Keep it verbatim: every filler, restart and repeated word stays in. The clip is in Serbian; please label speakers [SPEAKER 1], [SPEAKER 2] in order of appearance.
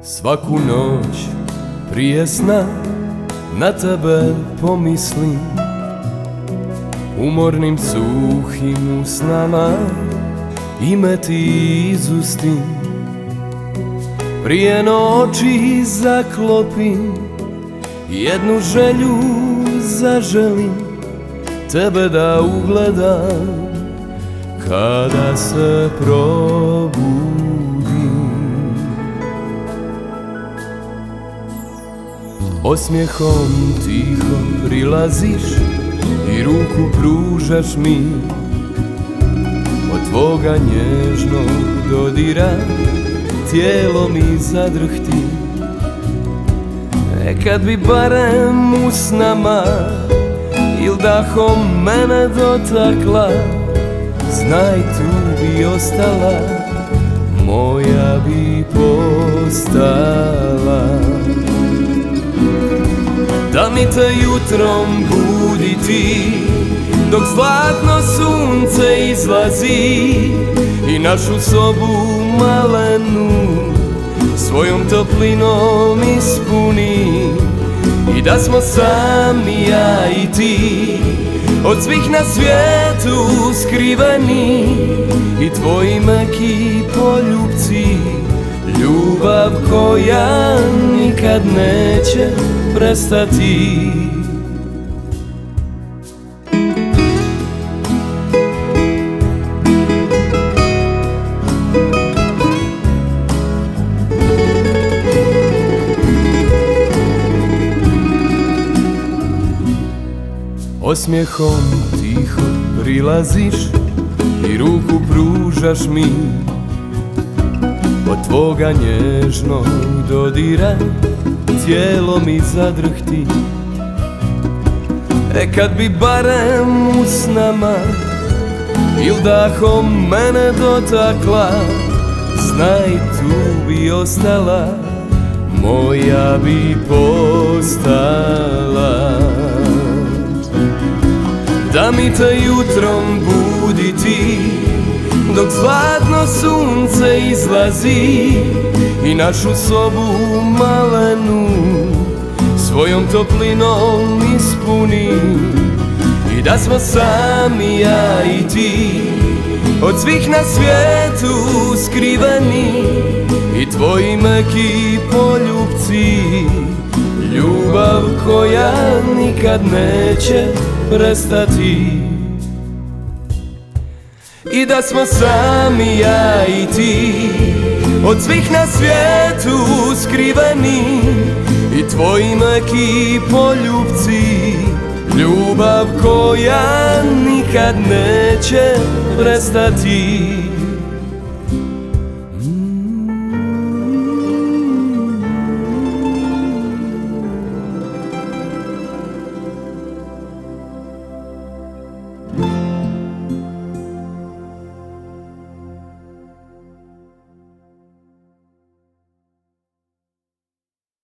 [SPEAKER 1] Svaku noć prije sna na tebe pomislim, umornim suhim usnama ime ti izustim. Prije noći zaklopim, jednu želju zaželim, tebe da ugledam kada se probudim. Osmijehom tiho prilaziš i ruku pružaš mi, od tvoga nježnog dodira tijelo mi zadrhti. E kad bi barem usnama il dahom mene dotakla, znaj tu bi ostala, moja bi postala. Da mi te jutrom budi ti, dok zlatno sunce izlazi i našu sobu malenu svojom toplinom ispuni. I da smo sami ja i ti, od svih na svijetu skriveni, i tvoji meki poljupci, ljubav koja nikad neće prestati. Osmijehom tiho prilaziš i ruku pružaš mi, od tvoga nježnog dodira tijelo mi zadrhti. E kad bi barem usnama il dahom mene dotakla, znaj tu bi ostala, moja bi postala. Da mi te jutrom budi ti, dok zlatno sunce izlazi i našu sobu malenu svojom toplinom ispuni. I da smo sami ja i ti, od svih na svijetu skriveni, i tvoji meki poljupci, ljubav koja nikad neće prestati. I da smo sami ja i ti, od svih na svijetu skriveni, i tvoji meki poljupci, ljubav koja nikad neće prestati.